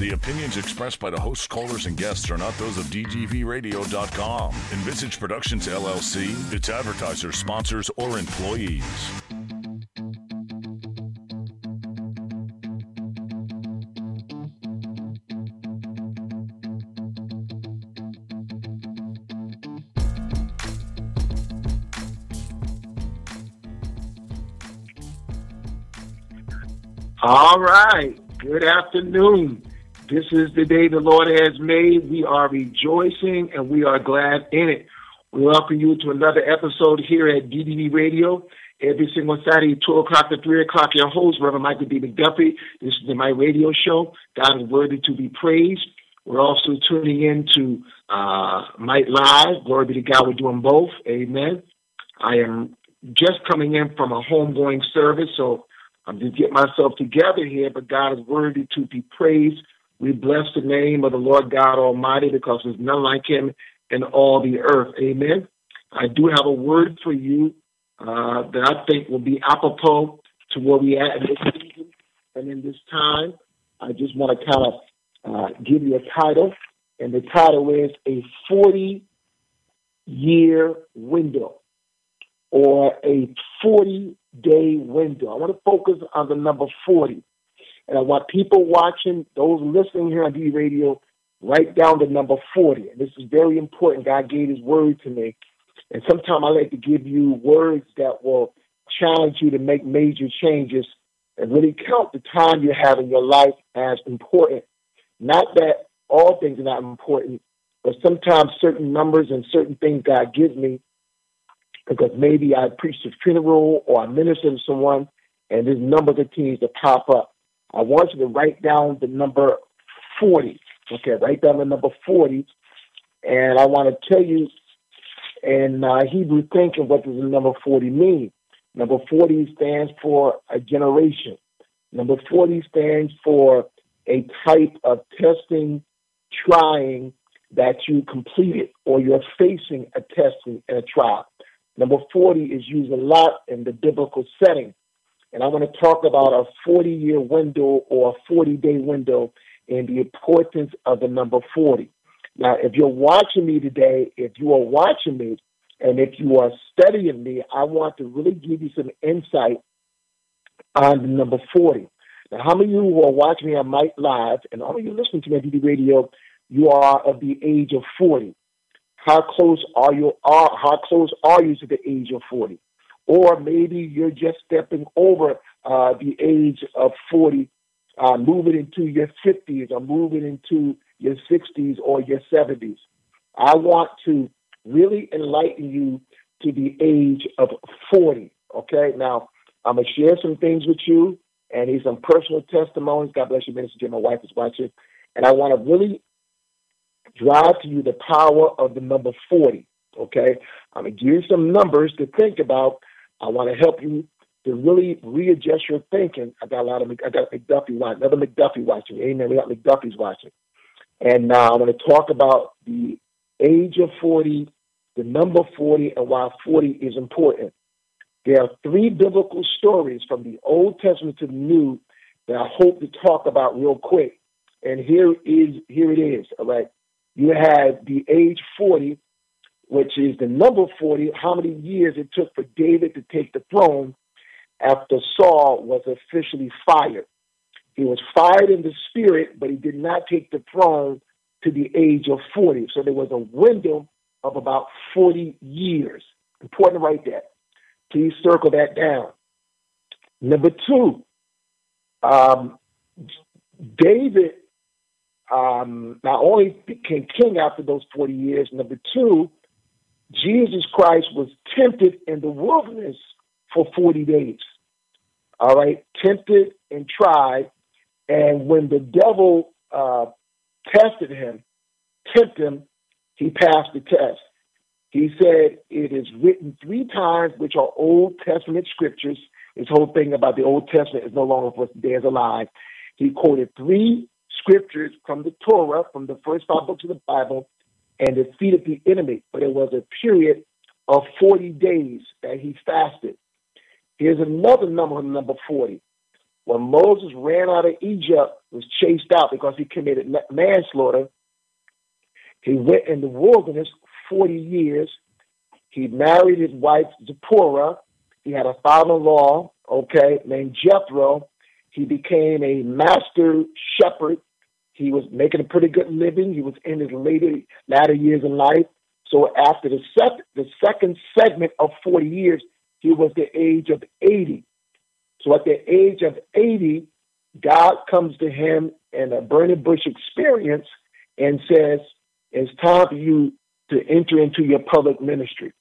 The opinions expressed by the hosts, callers, and guests are not those of DGVRadio.com, Envisage Productions LLC, its advertisers, sponsors, or employees. All right. Good afternoon. This is the day the Lord has made. We are rejoicing and we are glad in it. We welcome you to another episode here at DDV Radio. Every single Saturday, 2 o'clock to 3 o'clock, your host, Reverend Michael D. McDuffie. This is my radio show. God is worthy to be praised. We're also tuning in to Might Live. Glory be to God. We're doing both. Amen. I am just coming in from a homegoing service, so I'm just getting myself together here, but God is worthy to be praised. We bless the name of the Lord God Almighty because there's none like him in all the earth. Amen. I do have a word for you that I think will be apropos to where we at in this season and in this time. I just want to kind of give you a title, and the title is A 40-Year Window, or a 40-day window. I want to focus on the number 40. And I want people watching, those listening here on D Radio, write down the number 40. And this is very important. God gave his word to me. And sometimes I like to give you words that will challenge you to make major changes and really count the time you have in your life as important. Not that all things are not important, but sometimes certain numbers and certain things God gives me, because maybe I preached a funeral or I ministered to someone and this number continues to pop up. I want you to write down the number 40. Okay, write down the number 40. And I want to tell you in Hebrew thinking, what does the number 40 mean? Number 40 stands for a generation. Number 40 stands for a type of testing, trying that you completed, or you're facing a testing and a trial. Number 40 is used a lot in the biblical setting. And I want to talk about a 40-year window or a 40-day window and the importance of the number 40. Now, if you're watching me today, if you are watching me, and if you are studying me, I want to really give you some insight on the number 40. Now, how many of you who are watching me on Might Live, and all of you listening to me on DD Radio, you are of the age of 40? How close are you to the age of 40? Or maybe you're just stepping over the age of 40, moving into your 50s or moving into your 60s or your 70s. I want to really enlighten you to the age of 40, okay? Now, I'm going to share some things with you, and these some personal testimonies. God bless you, Minister Jim. My wife is watching. And I want to really drive to you the power of the number 40, okay? I'm going to give you some numbers to think about. I want to help you to really readjust your thinking. I got McDuffie watching, another McDuffie watching. Amen. We got McDuffie's watching. And now I'm going to talk about the age of 40, the number 40, and why 40 is important. There are 3 biblical stories from the Old Testament to the New that I hope to talk about real quick. And here it is, all right? You have the age 40, which is the number 40, how many years it took for David to take the throne after Saul was officially fired. He was fired in the spirit, but he did not take the throne to the age of 40. So there was a window of about 40 years. Important to write that. Please circle that down. Number 2, David not only became king after those 40 years. Number 2, Jesus Christ was tempted in the wilderness for 40 days. All right, tempted and tried. And when the devil tempted him, he passed the test. He said, it is written 3 times, which are Old Testament scriptures. This whole thing about the Old Testament is no longer for us today as alive. He quoted 3 scriptures from the Torah, from the first 5 books of the Bible, and defeated the enemy. But it was a period of 40 days that he fasted. Here's another number 40. when Moses ran out of Egypt, was chased out because he committed manslaughter, he went in the wilderness 40 years. He married his wife, Zipporah. He had a father-in-law, named Jethro. He became a master shepherd. He was making a pretty good living. He was in his latter years in life. So after the second segment of 40 years, he was the age of 80. So at the age of 80, God comes to him in a burning bush experience and says, it's time for you to enter into your public ministry.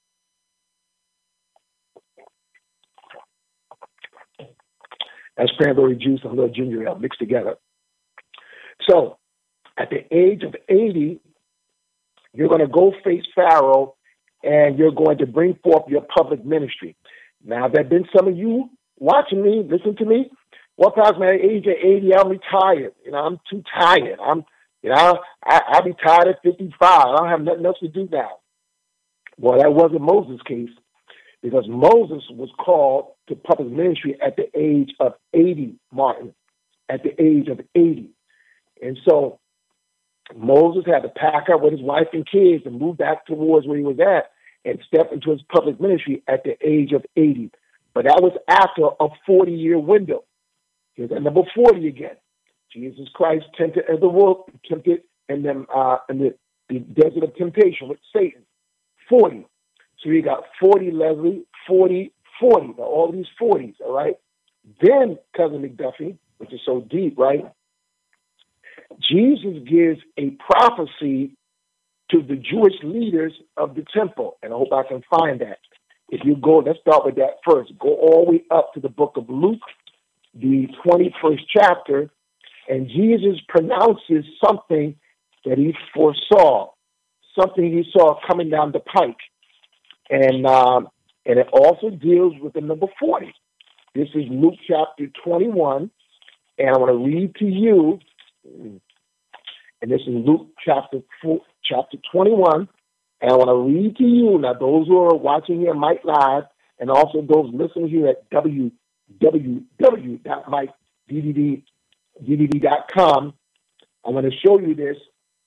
That's cranberry juice and a little ginger ale mixed together. So at the age of 80, you're going to go face Pharaoh and you're going to bring forth your public ministry. Now, there have been some of you watching me, listen to me. Well, Pastor, man, at the age of 80, I'm retired. I'm too tired. I'll be tired at 55. I don't have nothing else to do now. Well, that wasn't Moses' case, because Moses was called to public ministry at the age of 80, Martin, at the age of 80. And so Moses had to pack up with his wife and kids and move back towards where he was at and step into his public ministry at the age of 80. But that was after a 40-year window. Here's at number 40 again. Jesus Christ tempted in the desert of temptation with Satan. 40. So you got 40, Leslie, 40, 40. Now, all these 40s, all right? Then, Cousin McDuffie, which is so deep, right? Jesus gives a prophecy to the Jewish leaders of the temple. And I hope I can find that. If you go, let's start with that first. Go all the way up to the book of Luke, the 21st chapter, and Jesus pronounces something that he foresaw, something he saw coming down the pike. And it also deals with the number 40. This is Luke chapter 21, and I want to read to you, and this is Luke chapter 21, and I want to read to you, now those who are watching here Mike Live, and also those listening here at www.mikedd.com, I want to show you this.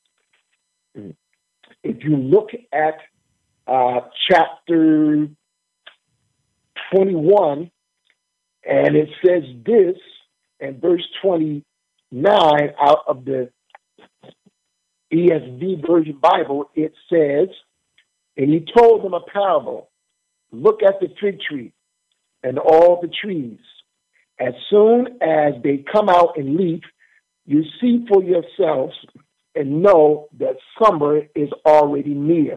If you look at chapter 21, and it says this, and verse 29 out of the ESV Version Bible, it says, and he told them a parable. Look at the fig tree and all the trees. As soon as they come out in leaf, you see for yourselves and know that summer is already near.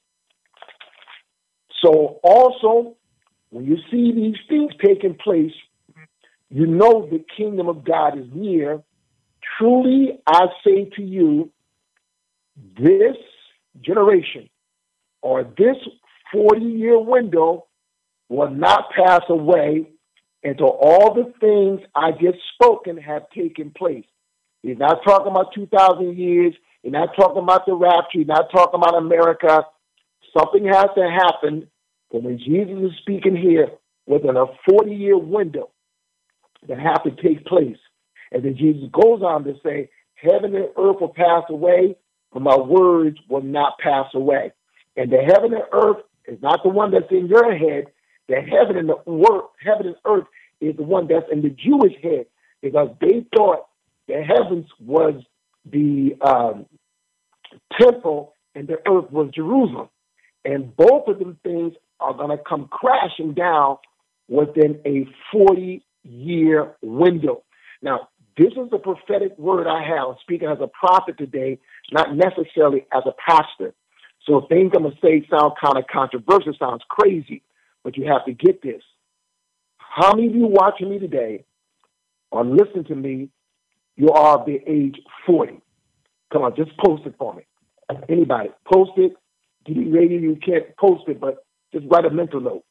So also, when you see these things taking place, you know the kingdom of God is near. Truly, I say to you, this generation or this 40-year window will not pass away until all the things I just spoken have taken place. He's not talking about 2,000 years. He's not talking about the rapture. He's not talking about America. Something has to happen. But when Jesus is speaking here, within a 40-year window, that have to take place. And then Jesus goes on to say, heaven and earth will pass away, but my words will not pass away. And the heaven and earth is not the one that's in your head. The heaven and earth is the one that's in the Jewish head, because they thought the heavens was the temple and the earth was Jerusalem. And both of them things are going to come crashing down within a 40-year window. Now, this is the prophetic word I have. I'm speaking as a prophet today, not necessarily as a pastor. So things I'm going to say sound kind of controversial, sounds crazy, but you have to get this. How many of you watching me today or listening to me, you are of the age 40? Come on, just post it for me. Anybody, post it. DD Radio, you can't post it, but just write a mental note.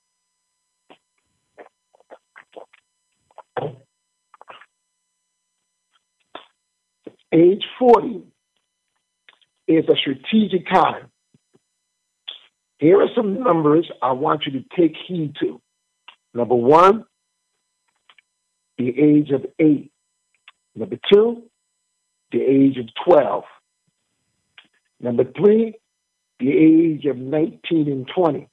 Age 40 is a strategic time. Here are some numbers I want you to take heed to. Number one, the age of 8. Number 2, the age of 12. Number 3, the age of 19 and 20.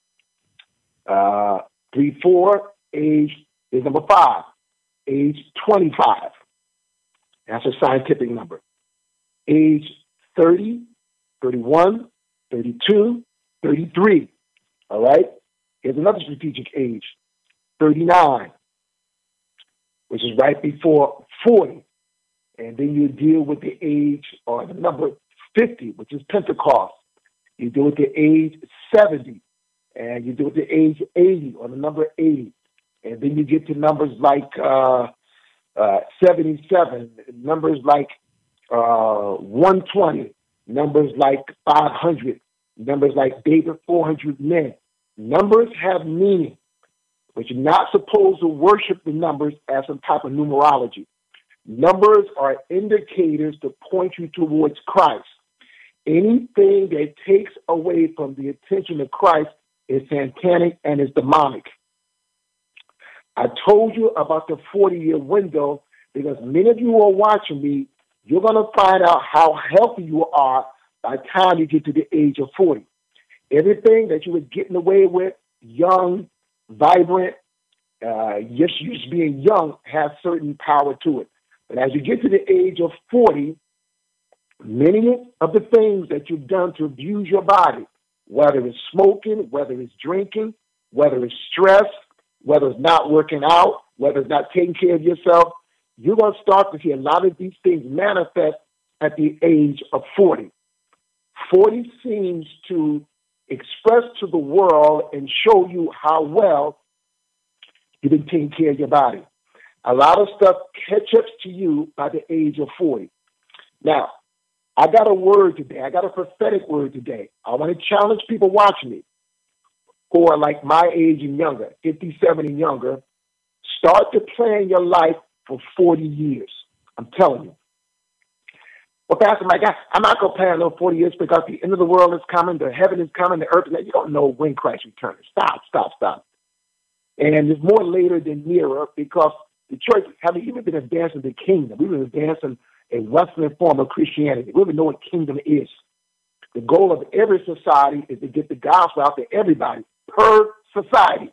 3, 4, age is number 5, age 25. That's a scientific number. Age 30, 31, 32, 33. All right? Here's another strategic age, 39, which is right before 40. And then you deal with the age or the number 50, which is Pentecost. You deal with the age 70, and you deal with the age 80 or the number 80. And then you get to numbers like 77, numbers like 120, numbers like 500, numbers like David 400 men. Numbers have meaning, but you're not supposed to worship the numbers as some type of numerology. Numbers are indicators to point you towards Christ. Anything that takes away from the attention of Christ is satanic and is demonic. I told you about the 40-year window because many of you are watching me. You're going to find out how healthy you are by the time you get to the age of 40. Everything that you were getting away with, young, vibrant, just being young, has certain power to it. But as you get to the age of 40, many of the things that you've done to abuse your body, whether it's smoking, whether it's drinking, whether it's stress, whether it's not working out, whether it's not taking care of yourself, you're going to start to see a lot of these things manifest at the age of 40. 40 seems to express to the world and show you how well you've been taking care of your body. A lot of stuff catches to you by the age of 40. Now, I got a word today. I got a prophetic word today. I want to challenge people watching me who are like my age and younger, 57 and younger. Start to plan your life for 40 years. I'm telling you. Well, Pastor Mike, I'm not going to plan on 40 years because the end of the world is coming, the heaven is coming, the earth is coming. You don't know when Christ returns. Stop. And it's more later than nearer because the church haven't even been advancing the kingdom. We've been advancing a Western form of Christianity. We don't even know what kingdom is. The goal of every society is to get the gospel out to everybody per society.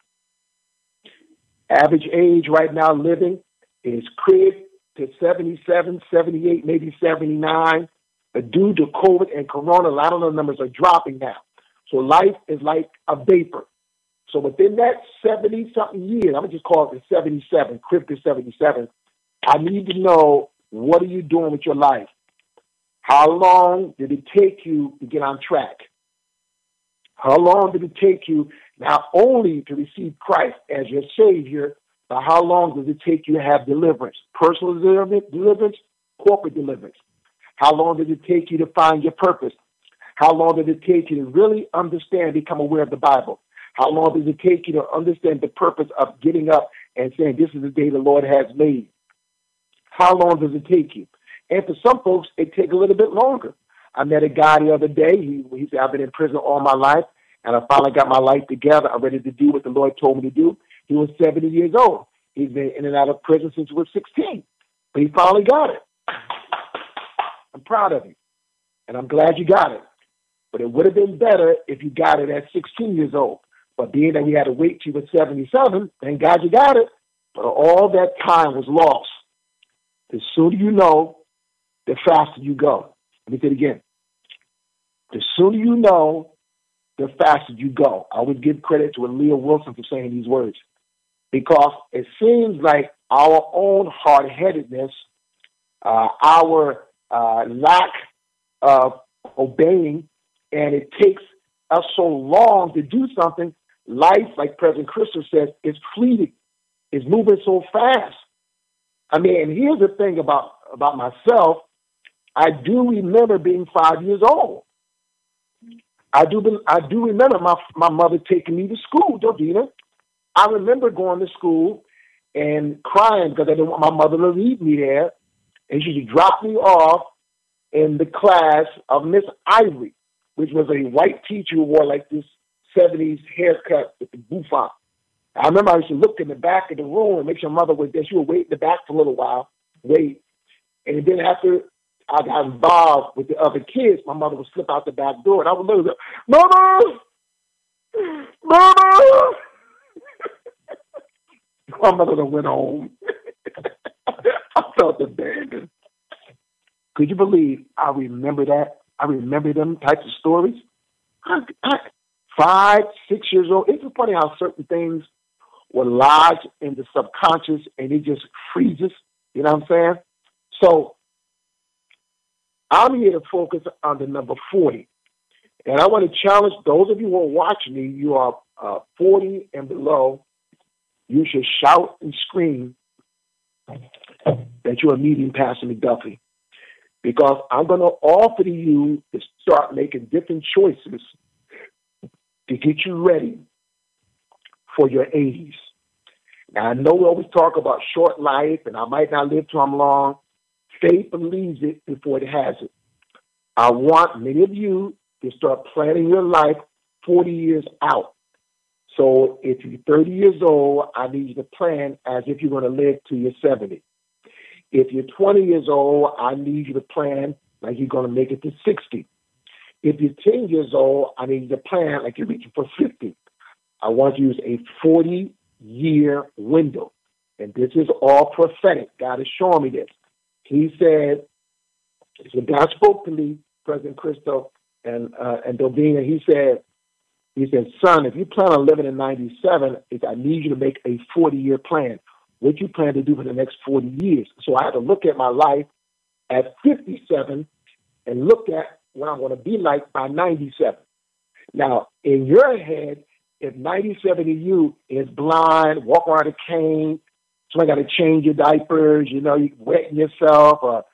Average age right now living is crib to 77, 78, maybe 79. But due to COVID and Corona, a lot of the numbers are dropping now. So life is like a vapor. So within that 70-something years, I'm going to just call it the 77, crib to 77, I need to know, what are you doing with your life? How long did it take you to get on track? How long did it take you not only to receive Christ as your Savior, but how long does it take you to have deliverance? Personal deliverance, corporate deliverance. How long did it take you to find your purpose? How long did it take you to really understand, become aware of the Bible? How long does it take you to understand the purpose of getting up and saying, this is the day the Lord has made? How long does it take you? And for some folks, it takes a little bit longer. I met a guy the other day. He said, I've been in prison all my life, and I finally got my life together. I'm ready to do what the Lord told me to do. He was 70 years old. He's been in and out of prison since he was 16. But he finally got it. I'm proud of him. And I'm glad you got it. But it would have been better if you got it at 16 years old. But being that we had to wait till you were 77, thank God you got it. But all that time was lost. The sooner you know, the faster you go. Let me say it again. The sooner you know, the faster you go. I would give credit to Aaliyah Wilson for saying these words, because it seems like our own hard-headedness, our lack of obeying, and it takes us so long to do something. Life, like President Crystal says, is fleeting. It's moving so fast. I mean, and here's the thing about myself. I do remember being 5 years old. I do remember my mother taking me to school, Dovina. I remember going to school and crying because I didn't want my mother to leave me there. And she would drop me off in the class of Miss Ivory, which was a white teacher who wore like this 70s haircut with the bouffant. I remember I used to look in the back of the room and make sure mother was there. She would wait in the back for a little while, wait. And then after I got involved with the other kids, my mother would slip out the back door, and I would look at her, Mama! Mama! My mother done went home. I felt abandoned. Could you believe I remember that? I remember them types of stories. 5, 6 years old. It's funny how certain things were lodged in the subconscious and it just freezes. You know what I'm saying? So I'm here to focus on the number 40. And I want to challenge those of you who are watching me, you are 40 and below, you should shout and scream that you are meeting Pastor McDuffie. Because I'm going to offer to you to start making different choices to get you ready for your 80s. Now, I know we always talk about short life, and I might not live till I'm long. Faith believes it before it has it. I want many of you to start planning your life 40 years out. So if you're 30 years old, I need you to plan as if you're going to live to your 70. If you're 20 years old, I need you to plan like you're going to make it to 60. If you're 10 years old, I need you to plan like you're reaching for 50. I want you to use a 40-year window. And this is all prophetic. God is showing me this. He said, so God spoke to me, President Christo and Dovina. He said, son, if you plan on living in 97, I need you to make a 40-year plan. What you plan to do for the next 40 years. So I had to look at my life at 57 and look at what I'm going to be like by 97. Now, in your head, if 97 of you is blind, walk around a cane, somebody got to change your diapers, you wetting yourself, or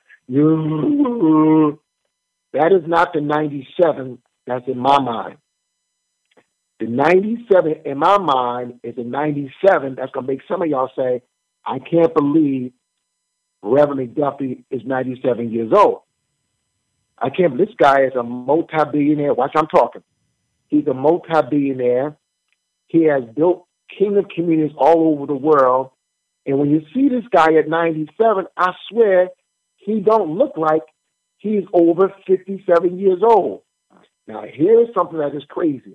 that is not the 97 that's in my mind. The 97 in my mind is a 97 that's going to make some of y'all say, I can't believe Reverend McDuffie is 97 years old. I can't believe this guy is a multi-billionaire. Watch, I'm talking. He's a multi-billionaire. He has built kingdom communities all over the world. And when you see this guy at 97, I swear he don't look like he's over 57 years old. Now, here's something that is crazy.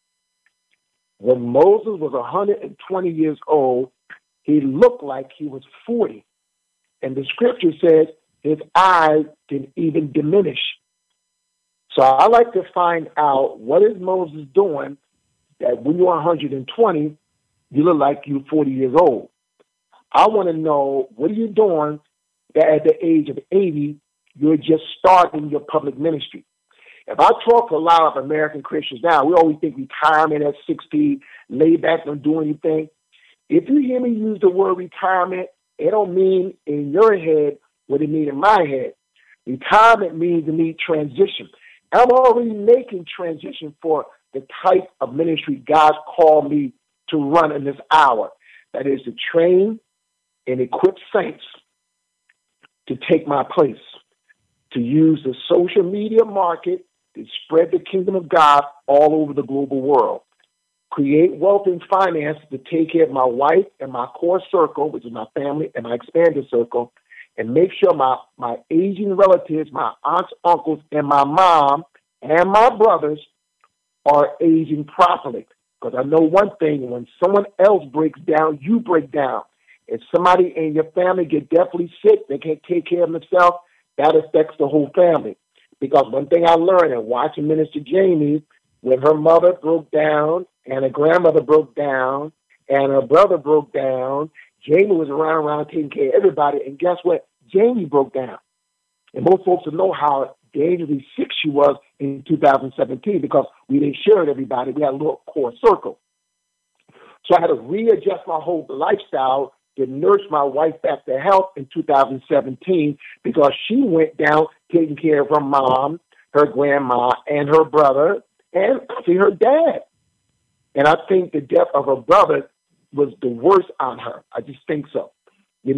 When Moses was 120 years old, he looked like he was 40. And the scripture says his eyes didn't even diminish. So I like to find out, what is Moses doing that when you're 120, you look like you're 40 years old? I want to know, what are you doing that at the age of 80, you're just starting your public ministry? If I talk to a lot of American Christians now, we always think retirement at 60, lay back, don't do anything. If you hear me use the word retirement, it don't mean in your head what it means in my head. Retirement means to me transition. I'm already making transition for the type of ministry God called me to run in this hour. That is to train and equip saints to take my place, to use the social media market to spread the kingdom of God all over the global world. Create wealth and finance to take care of my wife and my core circle, which is my family and my expanded circle, and make sure my aging relatives, my aunts, uncles, and my mom and my brothers are aging properly. Because I know one thing, when someone else breaks down, you break down. If somebody in your family get deathly sick, they can't take care of themselves, that affects the whole family. Because one thing I learned in watching Minister Jamie, when her mother broke down and her grandmother broke down and her brother broke down, Jamie was around taking care of everybody. And guess what? Jamie broke down. And most folks will know how dangerously sick she was in 2017 because we didn't share with everybody. We had a little core circle. So I had to readjust my whole lifestyle to nurse my wife back to health in 2017 because she went down taking care of her mom, her grandma, and her brother, and actually her dad. And I think the death of her brother was the worst on her. I just think so. And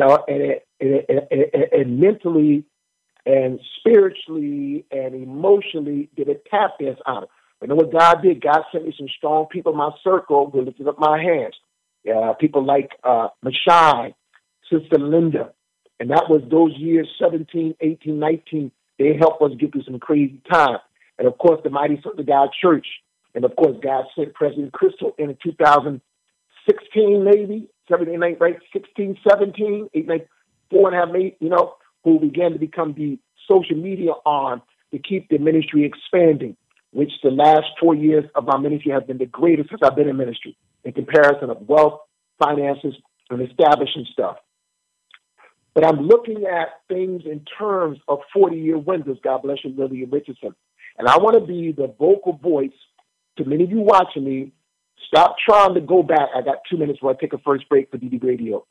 it mentally and spiritually and emotionally did a tap dance on her. But you know what God did? God sent me some strong people in my circle who lifted up my hands. people like Mashai, Sister Linda. And that was those years, 17, 18, 19. They helped us get through some crazy time. And, of course, the Mighty Sons of God Church. And, of course, God sent President Crystal in 2016, maybe, 17, right? 16, 17, 8, 9, 4.5, 8, who began to become the social media arm to keep the ministry expanding, which the last 4 years of our ministry have been the greatest since I've been in ministry in comparison of wealth, finances, and establishing stuff. But I'm looking at things in terms of 40-year windows. God bless you, Lillian Richardson. And I want to be the vocal voice to many of you watching me. Stop trying to go back. I got 2 minutes before I take a first break for DD Radio.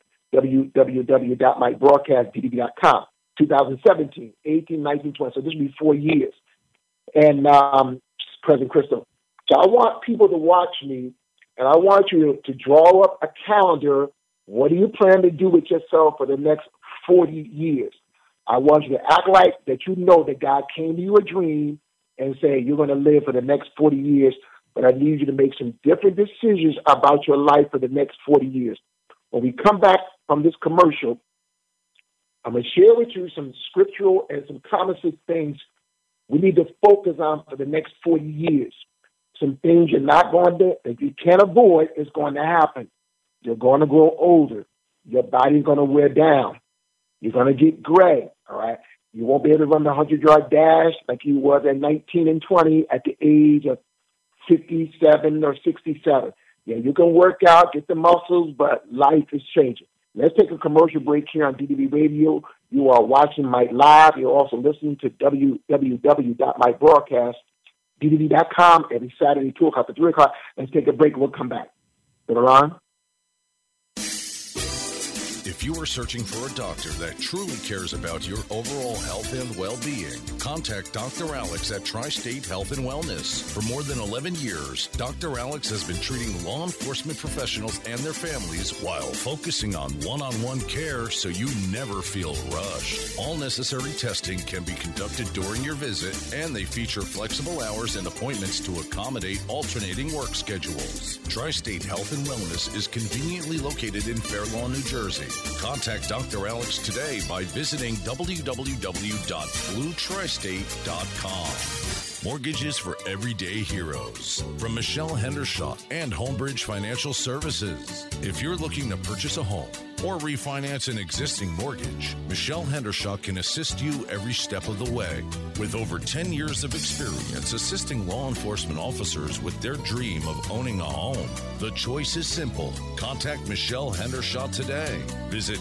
www.mybroadcastddb.com. 2017, 18, 19, 20. So this will be 4 years. And President Crystal. So I want people to watch me, and I want you to draw up a calendar. What do you plan to do with yourself for the next 40 years? I want you to act like that you know that God came to you a dream and say you're going to live for the next 40 years, but I need you to make some different decisions about your life for the next 40 years. When we come back from this commercial, I'm going to share with you some scriptural and some common sense things we need to focus on for the next 40 years. Some things you're not going to, that you can't avoid, is going to happen. You're going to grow older. Your body's going to wear down. You're going to get gray, all right? You won't be able to run the 100-yard dash like you was at 19 and 20 at the age of 57 or 67. Yeah, you can work out, get the muscles, but life is changing. Let's take a commercial break here on DDB Radio. You are watching Mike Live. You're also listening to www.mybroadcastddb.com every Saturday, 2 o'clock to 3 o'clock. Let's take a break. We'll come back. Put it on. If you are searching for a doctor that truly cares about your overall health and well-being, contact Dr. Alex at Tri-State Health and Wellness. For more than 11 years, Dr. Alex has been treating law enforcement professionals and their families while focusing on one-on-one care so you never feel rushed. All necessary testing can be conducted during your visit, and they feature flexible hours and appointments to accommodate alternating work schedules. Tri-State Health and Wellness is conveniently located in Fair Lawn, New Jersey. Contact Dr. Alex today by visiting www.bluetristate.com. Mortgages for everyday heroes. From Michelle Hendershot and Homebridge Financial Services. If you're looking to purchase a home or refinance an existing mortgage, Michelle Hendershot can assist you every step of the way. With over 10 years of experience assisting law enforcement officers with their dream of owning a home, the choice is simple. Contact Michelle Hendershot today. Visit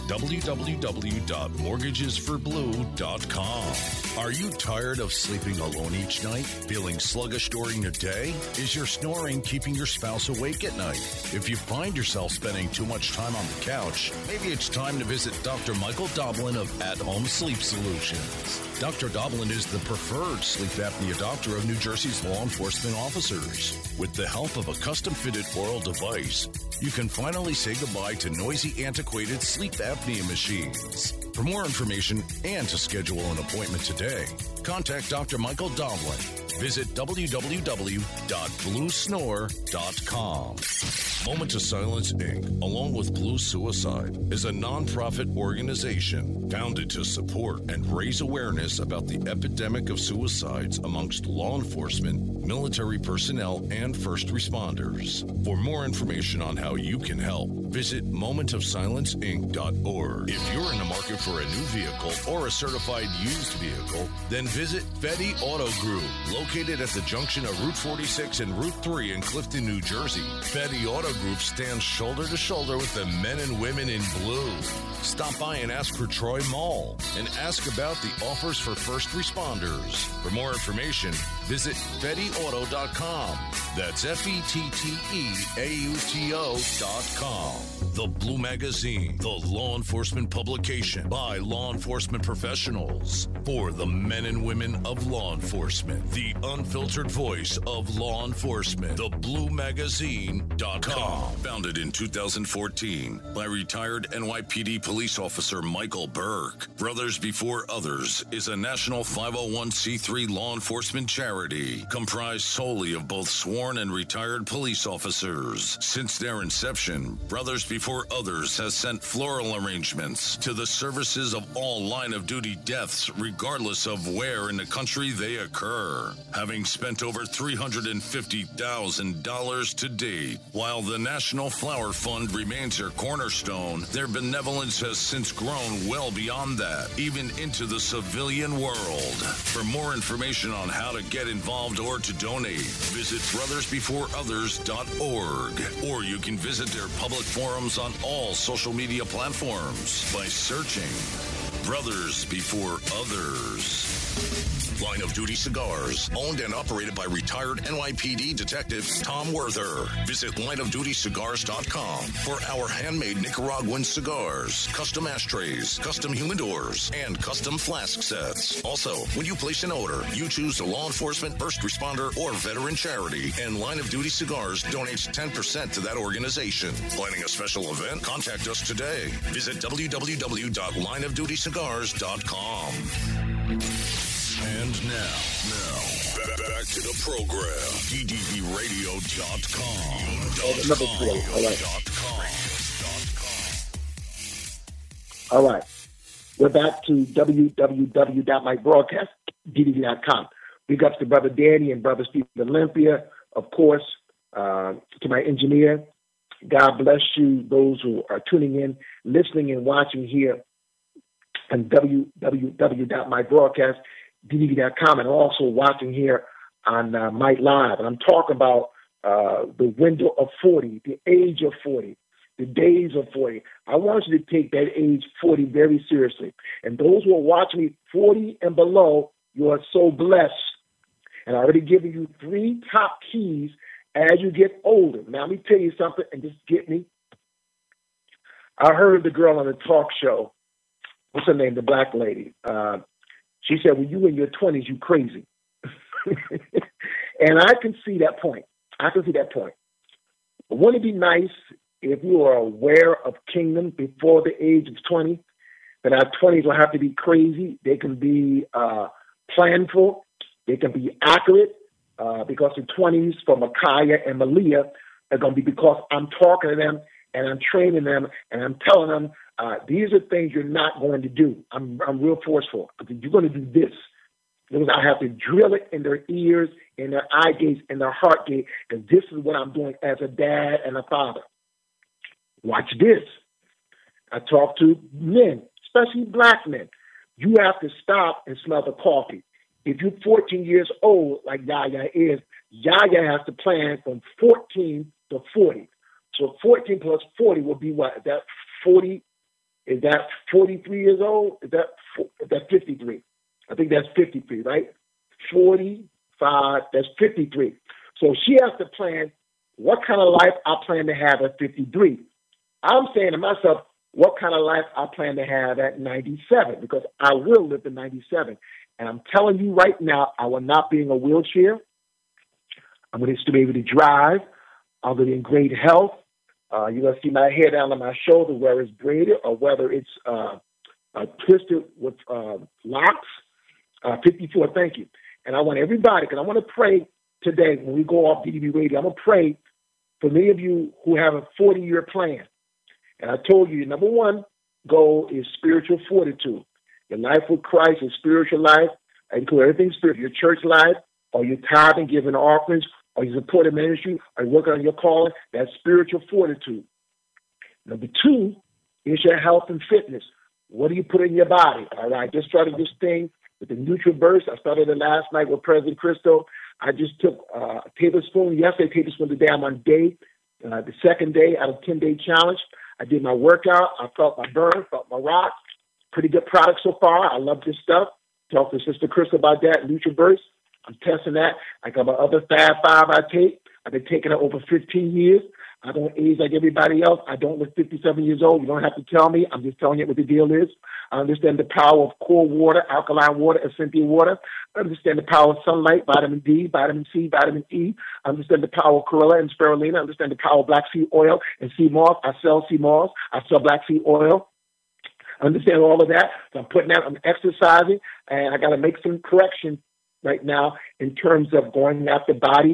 www.mortgagesforblue.com. Are you tired of sleeping alone each night? Feeling sluggish during the day? Is your snoring keeping your spouse awake at night? If you find yourself spending too much time on the couch, maybe it's time to visit Dr. Michael Doblin of At Home Sleep Solutions. Dr. Doblin is the preferred sleep apnea doctor of New Jersey's law enforcement officers. With the help of a custom-fitted oral device, you can finally say goodbye to noisy, antiquated sleep apnea machines. For more information and to schedule an appointment today, contact Dr. Michael Doblin. Visit www.bluesnore.com. Moment of Silence, Inc., along with Blue Suicide, is a nonprofit organization founded to support and raise awareness about the epidemic of suicides amongst law enforcement, military personnel, and first responders. For more information on how you can help, visit momentofsilenceinc.org. If you're in the market for a new vehicle or a certified used vehicle, then visit Fetty Auto Group, located at the junction of Route 46 and Route 3 in Clifton, New Jersey. Fetty Auto Group stands shoulder to shoulder with the men and women in blue. Stop by and ask for Troy Mall and ask about the offers for first responders. For more information, visit FettyAuto.com. That's FettyAuto.com. The Blue Magazine, the law enforcement publication by law enforcement professionals for the men and women of law enforcement. The unfiltered voice of law enforcement. TheBlueMagazine.com. Founded in 2014 by retired NYPD police officer Michael Burke. Brothers Before Others is a national 501c3 law enforcement charity comprised solely of both sworn sworn and retired police officers. Since their inception, Brothers Before Others has sent floral arrangements to the services of all line-of-duty deaths, regardless of where in the country they occur. Having spent over $350,000 to date, while the National Flower Fund remains their cornerstone, their benevolence has since grown well beyond that, even into the civilian world. For more information on how to get involved or to donate, visit brothersbeforeothers.org, or you can visit their public forums on all social media platforms by searching Brothers Before Others. Line of Duty Cigars, owned and operated by retired NYPD Detective Tom Werther. Visit lineofdutycigars.com for our handmade Nicaraguan cigars, custom ashtrays, custom humidors, and custom flask sets. Also, when you place an order, you choose the law enforcement, first responder, or veteran charity, and Line of Duty Cigars donates 10% to that organization. Planning a special event? Contact us today. Visit www.lineofdutycigars.com. And now, back to the program. DDBRadio.com. All right. We're back to www.mybroadcast.com. Big ups to Brother Danny and Brother Steve Olympia, of course, to my engineer. God bless you, those who are tuning in, listening, and watching here on www.mybroadcast.com, and also watching here on Mike Live. And I'm talking about the window of 40, the age of 40, the days of 40. I want you to take that age 40 very seriously. And those who are watching me 40 and below, you are so blessed. And I already given you 3 top keys as you get older. Now, let me tell you something, and just get me. I heard the girl on the talk show, what's her name, the black lady. She said, when you in your 20s, you crazy. And I can see that point. But wouldn't it be nice if you are aware of kingdom before the age of 20, that our 20s don't have to be crazy. They can be planful. They can be accurate, because the 20s for Micaiah and Malia are going to be because I'm talking to them and I'm training them and I'm telling them, these are things you're not going to do. I'm real forceful. You're going to do this. Because I have to drill it in their ears, in their eye gates, in their heart gate, because this is what I'm doing as a dad and a father. Watch this. I talk to men, especially black men. You have to stop and smell the coffee. If you're 14 years old, like Yaya is, Yaya has to plan from 14 to 40. So 14 plus 40 will be what? Is that 40? Is that 43 years old? Is that 53? I think that's 53, right? 45, that's 53. So she has to plan what kind of life I plan to have at 53. I'm saying to myself, what kind of life I plan to have at 97, because I will live to 97. And I'm telling you right now, I will not be in a wheelchair. I'm going to still be able to drive. I'm going to be in great health. You're going to see my hair down on my shoulder, whether it's braided or whether it's twisted with locks. 54, thank you. And I want everybody, because I want to pray today when we go off DDB Radio, I'm going to pray for many of you who have a 40-year plan. And I told you, number one goal is spiritual fortitude. Your life with Christ, your spiritual life, include everything spiritual, your church life, or your tithing, giving offerings, or your support ministry, or working on your calling. That's spiritual fortitude. Number two is your health and fitness. What do you put in your body? All right, just started this thing with the NutriBurst. I started it last night with President Cristo. I just took a tablespoon today. I'm on the second day out of 10-day challenge. I did my workout. I felt my burn, felt my rock. Pretty good product so far. I love this stuff. Talk to Sister Chris about that, NutriBurst. I'm testing that. I got my other Fab 5 I take. I've been taking it over 15 years. I don't age like everybody else. I don't look 57 years old. You don't have to tell me. I'm just telling you what the deal is. I understand the power of core water, alkaline water, Essentia water. I understand the power of sunlight, vitamin D, vitamin C, vitamin E. I understand the power of chlorella and spirulina. I understand the power of black seed oil and sea moss. I sell sea moss. I sell black seed oil. I understand all of that. So I'm putting out, I'm exercising, and I got to make some correction right now in terms of going after body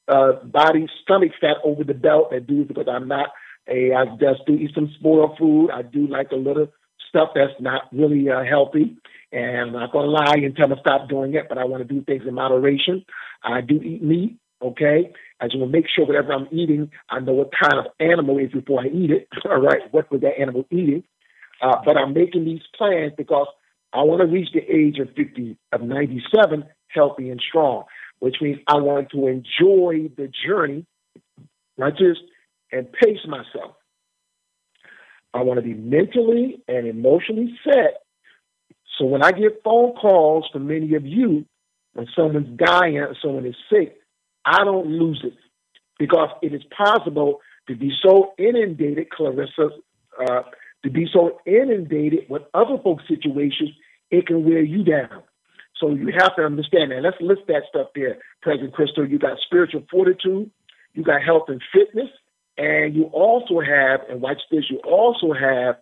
body stomach fat over the belt. I do because I just do eat some spoiled food. I do like a little stuff that's not really healthy. And I'm not going to lie and tell them to stop doing it, but I want to do things in moderation. I do eat meat, okay? I just want to make sure whatever I'm eating, I know what kind of animal it is before I eat it, all right? What was that animal eating? But I'm making these plans because I want to reach the age of 97 healthy and strong, which means I want to enjoy the journey, not just, and pace myself. I want to be mentally and emotionally set. So when I get phone calls from many of you, when someone's dying or someone is sick, I don't lose it because it is possible to be so inundated, Clarissa, to be so inundated with other folks' situations, it can wear you down. So you have to understand that. Let's list that stuff there, President Crystal. You got spiritual fortitude, you got health and fitness, and you also have, and watch this, you also have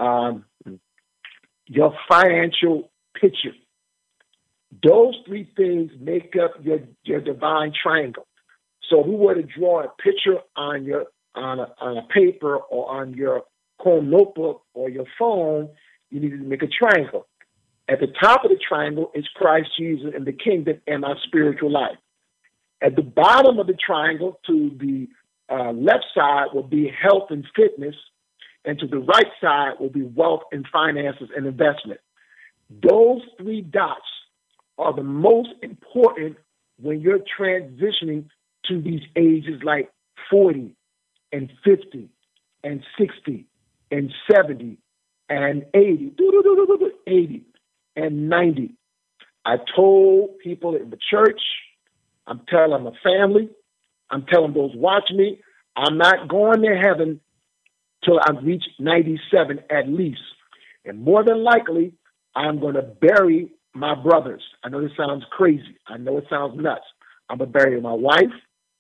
your financial picture. Those three things make up your divine triangle. So if we were to draw a picture on a paper or on your Chrome notebook or your phone, you need to make a triangle. At the top of the triangle is Christ Jesus and the kingdom and our spiritual life. At the bottom of the triangle to the left side will be health and fitness, and to the right side will be wealth and finances and investment. Those three dots are the most important when you're transitioning to these ages like 40 and 50 and 60 and 70 and 80, 80 and 90. I told people in the church, I'm telling my family, I'm telling those watching me, I'm not going to heaven till I reach 97 at least. And more than likely, I'm going to bury my brothers. I know this sounds crazy. I know it sounds nuts. I'm going to bury my wife,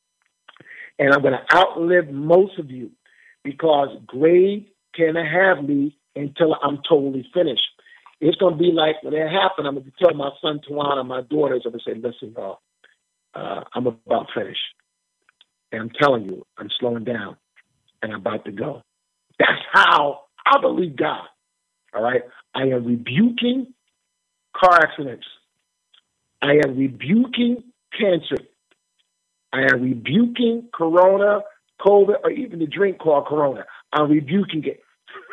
and I'm going to outlive most of you because grave can't have me until I'm totally finished. It's going to be like when it happened, I'm going to tell my son, Tawana, my daughters, I'm going to say, listen, y'all, I'm about finished. And I'm telling you, I'm slowing down, and I'm about to go. That's how I believe God, all right? I am rebuking car accidents. I am rebuking cancer. I am rebuking corona, COVID, or even the drink called corona. I'm rebuking it.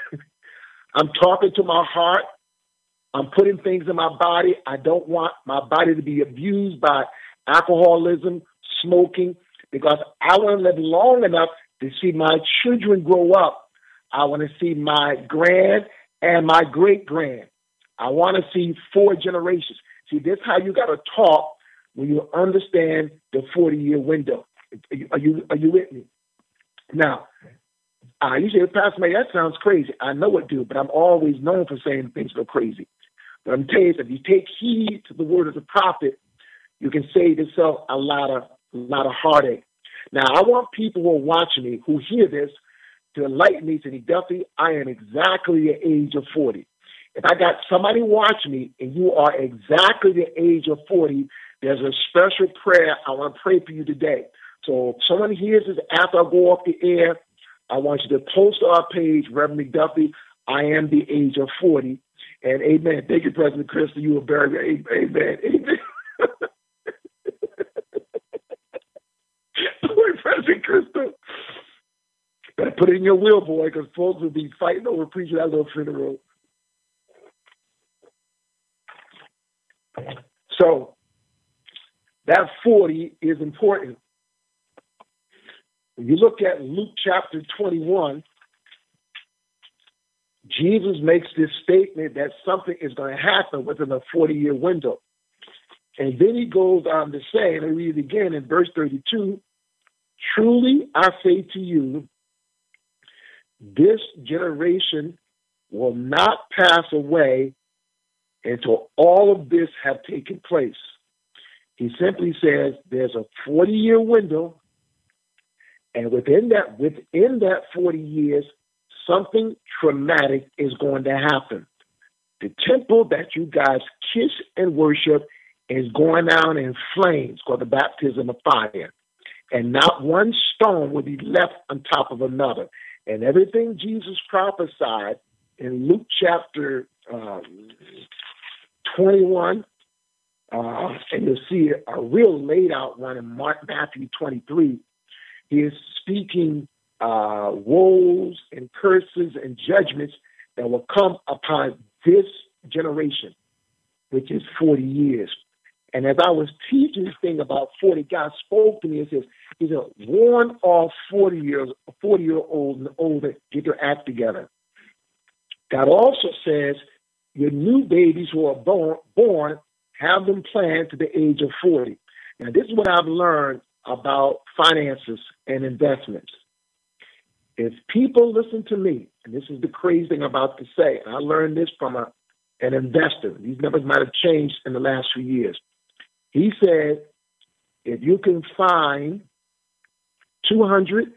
I'm talking to my heart. I'm putting things in my body. I don't want my body to be abused by alcoholism, smoking, because I want to live long enough to see my children grow up. I want to see my grand and my great-grand. I want to see 4 generations. See, this is how you got to talk when you understand the 40-year window. Are you with me? Now, you say, Pastor May, that sounds crazy. I know it do, but I'm always known for saying things go crazy. But I'm telling you, if you take heed to the word of the prophet, you can save yourself a lot of heartache. Now, I want people who are watching me, who hear this, to enlighten me to the Duffy, I am exactly the age of 40. If I got somebody watching me and you are exactly the age of 40, there's a special prayer I want to pray for you today. So if someone hears this after I go off the air, I want you to post to our page, Reverend McDuffie, I am the age of 40. And amen. Thank you, President Crystal. You are very, amen. Amen. President Crystal. Better put it in your will, boy, because folks will be fighting over preaching that little funeral. So that 40 is important. When you look at Luke chapter 21, Jesus makes this statement that something is going to happen within a 40-year window. And then he goes on to say, and I read it again in verse 32, truly I say to you, this generation will not pass away until all of this have taken place. He simply says there's a 40-year window, and within that 40 years, something traumatic is going to happen. The temple that you guys kiss and worship is going down in flames called the baptism of fire. and not one stone will be left on top of another. And everything Jesus prophesied in Luke chapter 21, and you'll see a real laid out one in Matthew 23. He is speaking woes and curses and judgments that will come upon this generation, which is 40 years. And as I was teaching this thing about 40, God spoke to me and says, he said, warn all 40-year-olds and older, get their act together. God also says, your new babies who are born, have them planned to the age of 40. Now, this is what I've learned about finances and investments. If people listen to me, and this is the crazy thing I'm about to say, and I learned this from an investor. These numbers might have changed in the last few years. He said, if you can find $227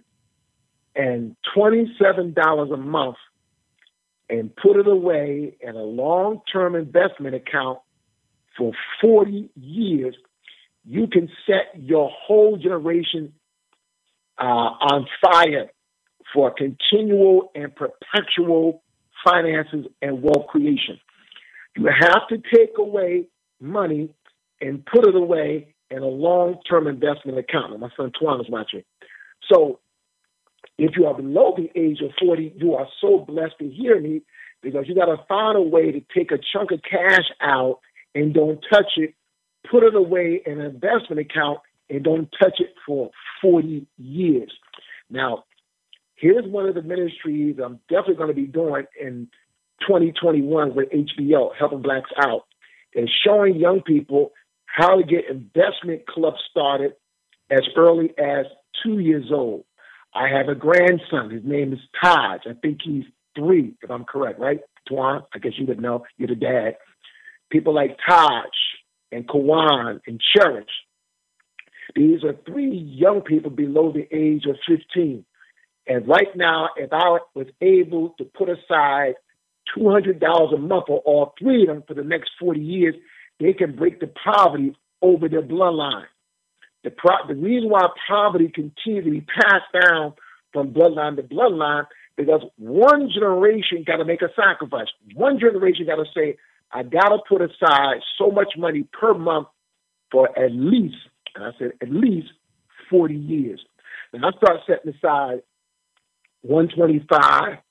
a month and put it away in a long-term investment account for 40 years, you can set your whole generation on fire for continual and perpetual finances and wealth creation. You have to take away money and put it away in a long-term investment account. My son Tuan is watching. So if you are below the age of 40, you are so blessed to hear me, because you got to find a way to take a chunk of cash out and don't touch it, put it away in an investment account and don't touch it for 40 years. Now, here's one of the ministries I'm definitely going to be doing in 2021 with HBO, Helping Blacks Out, is showing young people how to get investment clubs started as early as 2 years old. I have a grandson. His name is Taj. I think he's 3, if I'm correct, right? Tuan, I guess you would know. You're the dad. People like Taj and Kawan and Cherish. These are 3 young people below the age of 15. And right now, if I was able to put aside $200 a month for all 3 of them for the next 40 years, they can break the poverty over their bloodline. The reason why poverty continues to be passed down from bloodline to bloodline, because one generation got to make a sacrifice. One generation got to say, I got to put aside so much money per month for at least, and I said at least 40 years. And I start setting aside 125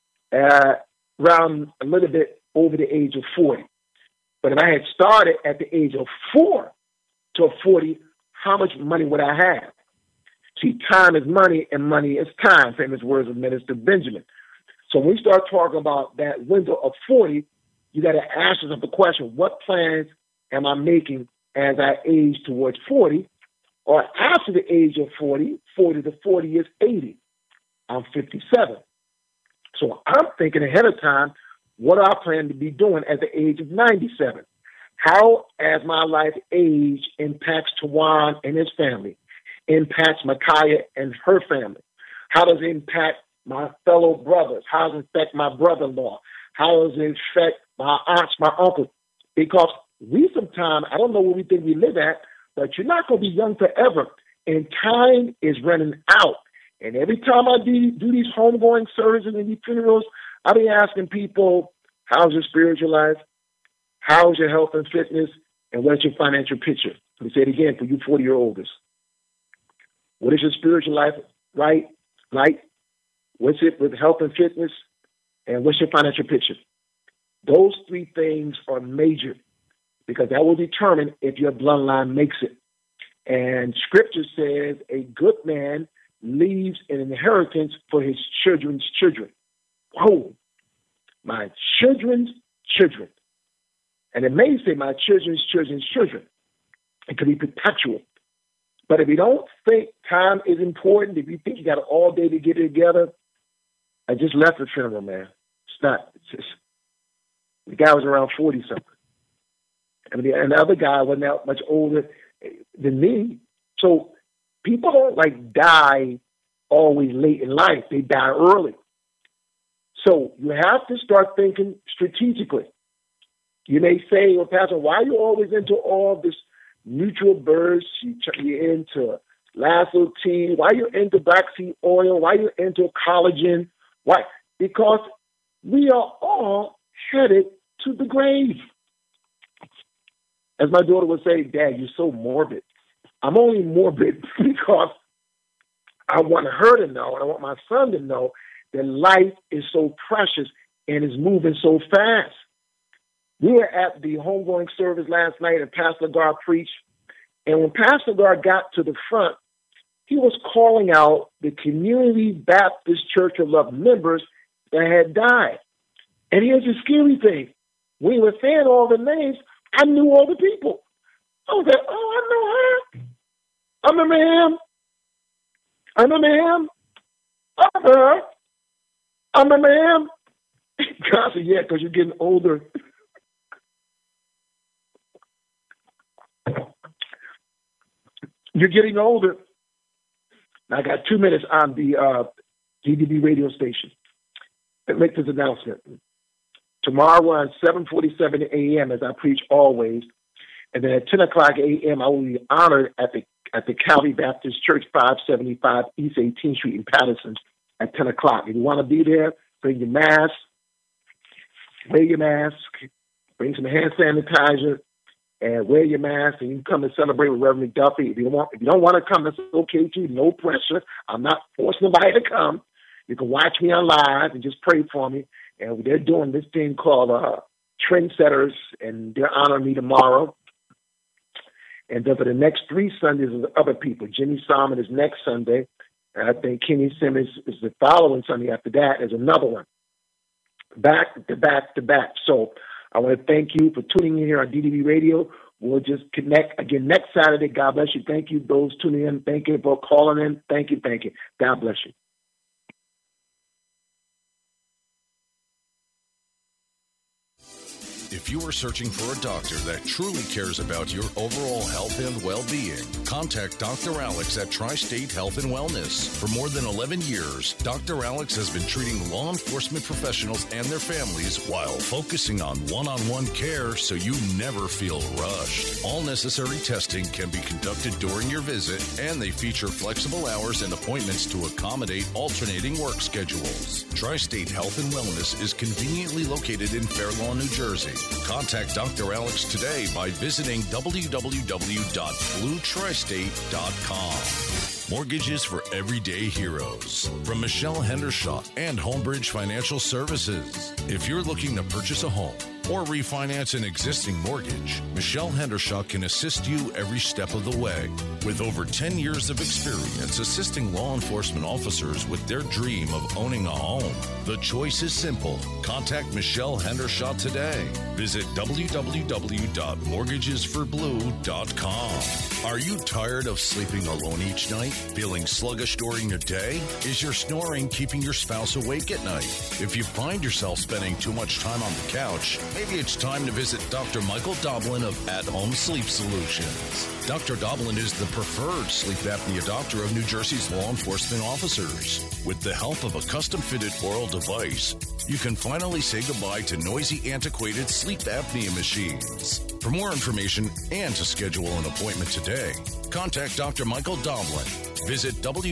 around a little bit over the age of 40. But if I had started at the age of 4 to 40, how much money would I have? See, time is money and money is time, famous words of Minister Benjamin. So when we start talking about that window of 40, you got to ask yourself the question, what plans am I making as I age towards 40? Or after the age of 40, 40 to 40 is 80. I'm 57. So I'm thinking ahead of time, what do I plan to be doing at the age of 97? How, as my life age, impacts Tawan and his family, impacts Micaiah and her family? How does it impact my fellow brothers? How does it affect my brother-in-law? How does it affect my aunts, my uncles? Because we sometimes, I don't know where we think we live at, but you're not going to be young forever, and time is running out. And every time I do these homegoing services and these funerals, I be asking people, how's your spiritual life? How's your health and fitness? And what's your financial picture? Let me say it again for you 40-year-olds. What is your spiritual life like? What's it with health and fitness? And what's your financial picture? Those 3 things are major, because that will determine if your bloodline makes it. And Scripture says a good man leaves an inheritance for his children's children. Whoa, my children's children. And it may say my children's children's children. It could be perpetual. But if you don't think time is important, if you think you got all day to get it together, I just left the funeral, man. It's not. It's just, the guy was around 40-something. And the other guy wasn't that much older than me. So people don't die always late in life. They die early. So you have to start thinking strategically. You may say, well, Pastor, why are you always into all this mutual bursts? You're into lasso tea? Why are you into black seed oil? Why are you into collagen? Why? Because we are all headed to the grave. As my daughter would say, Dad, you're so morbid. I'm only morbid because I want her to know, and I want my son to know, that life is so precious and is moving so fast. We were at the homegoing service last night, and Pastor Gar preached. And when Pastor Gar got to the front, he was calling out the Community Baptist Church of Love members that had died. And here's the scary thing. When he was saying all the names, I knew all the people. I was like, oh, I know her. I remember him. I remember him. I remember her. I remember him. God said, yeah, because you're getting older. You're getting older. Now, I got 2 minutes on the DDB radio station. Let's make this announcement. Tomorrow on 7:47 a.m., as I preach always, and then at 10 o'clock a.m., I will be honored at the Calvary Baptist Church, 575 East 18th Street in Patterson at 10 o'clock. If you want to be there, bring your mask, wear your mask, bring some hand sanitizer, and wear your mask, and you can come and celebrate with Reverend Duffy. If you don't want to come, that's okay too. No pressure. I'm not forcing nobody to come. You can watch me on live and just pray for me. And they're doing this thing called Trendsetters, and they're honoring me tomorrow. And then for the next 3 Sundays is other people. Jimmy Salmon is next Sunday. And I think Kenny Simmons is the following Sunday after that. There's another one. Back to back to back. So I want to thank you for tuning in here on DDB Radio. We'll just connect again next Saturday. God bless you. Thank you, those tuning in. Thank you for calling in. Thank you. Thank you. God bless you. If you are searching for a doctor that truly cares about your overall health and well-being, contact Dr. Alex at Tri-State Health and Wellness. For more than 11 years, Dr. Alex has been treating law enforcement professionals and their families while focusing on one-on-one care so you never feel rushed. All necessary testing can be conducted during your visit, and they feature flexible hours and appointments to accommodate alternating work schedules. Tri-State Health and Wellness is conveniently located in Fair Lawn, New Jersey. Contact Dr. Alex today by visiting www.bluetristate.com. Mortgages for everyday heroes. From Michelle Hendershot and Homebridge Financial Services. If you're looking to purchase a home or refinance an existing mortgage, Michelle Hendershot can assist you every step of the way. With over 10 years of experience assisting law enforcement officers with their dream of owning a home, the choice is simple. Contact Michelle Hendershot today. Visit www.mortgagesforblue.com. Are you tired of sleeping alone each night? Feeling sluggish during the day? Is your snoring keeping your spouse awake at night? If you find yourself spending too much time on the couch, maybe it's time to visit Dr. Michael Doblin of At Home Sleep Solutions. Dr. Doblin is the preferred sleep apnea doctor of New Jersey's law enforcement officers. With the help of a custom-fitted oral device, you can finally say goodbye to noisy, antiquated sleep apnea machines. For more information and to schedule an appointment today, contact Dr. Michael Doblin. Visit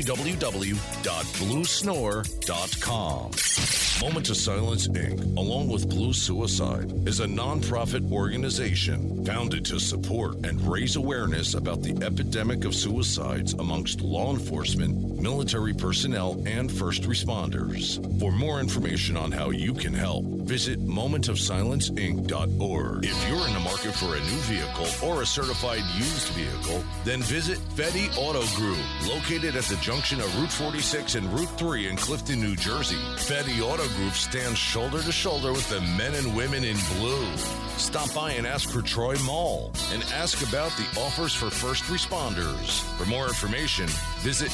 www.bluesnore.com. Moment of Silence, Inc., along with Blue Suicide, is a nonprofit organization founded to support and raise awareness about the epidemic of suicides amongst law enforcement, military personnel, and first responders. For more information on how you can help, visit momentofsilenceinc.org. If you're in the market for a new vehicle or a certified used vehicle, then visit Fetty Auto Group, located at the junction of Route 46 and Route 3 in Clifton, New Jersey. Fetty Auto Group stands shoulder to shoulder with the men and women in blue. Stop by and ask for Troy Mall and ask about the offers for first responders. For more information, visit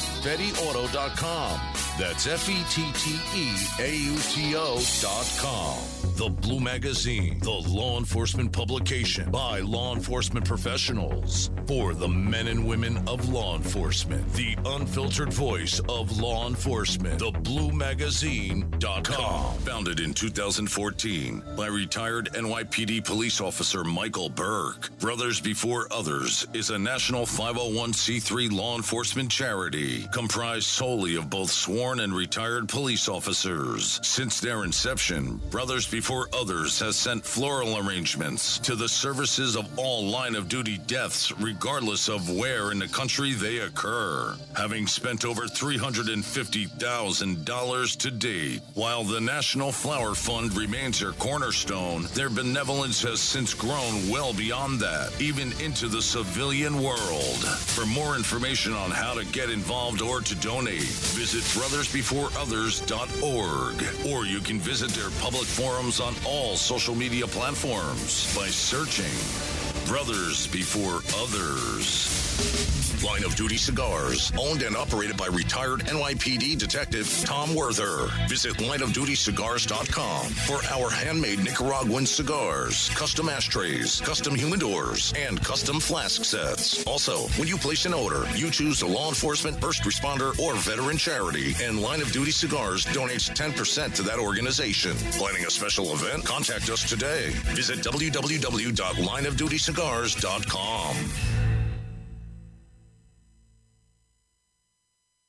FettyAuto.com. That's FettyAuto.com. The Blue Magazine, the law enforcement publication by law enforcement professionals for the men and women of law enforcement. The unfiltered voice of law enforcement. TheBlueMagazine.com. Founded in 2014 by retired NYPD police officer Michael Burke. Brothers Before Others is a national 501c3 law enforcement charity comprised solely of both sworn and retired police officers. Since their inception, Brothers Before Others has sent floral arrangements to the services of all line-of-duty deaths, regardless of where in the country they occur, having spent over $350,000 to date. While the National Flower Fund remains their cornerstone, their benevolence has since grown well beyond that, even into the civilian world. For more information on how to get involved or to donate, visit brothersbeforeothers.org, or you can visit their public forums on all social media platforms by searching Brothers Before Others. Line of Duty Cigars, owned and operated by retired NYPD Detective Tom Werther. Visit lineofdutycigars.com for our handmade Nicaraguan cigars, custom ashtrays, custom humidors, and custom flask sets. Also, when you place an order, you choose a law enforcement, first responder, or veteran charity, and Line of Duty Cigars donates 10% to that organization. Planning a special event? Contact us today. Visit www.lineofdutycigars.com.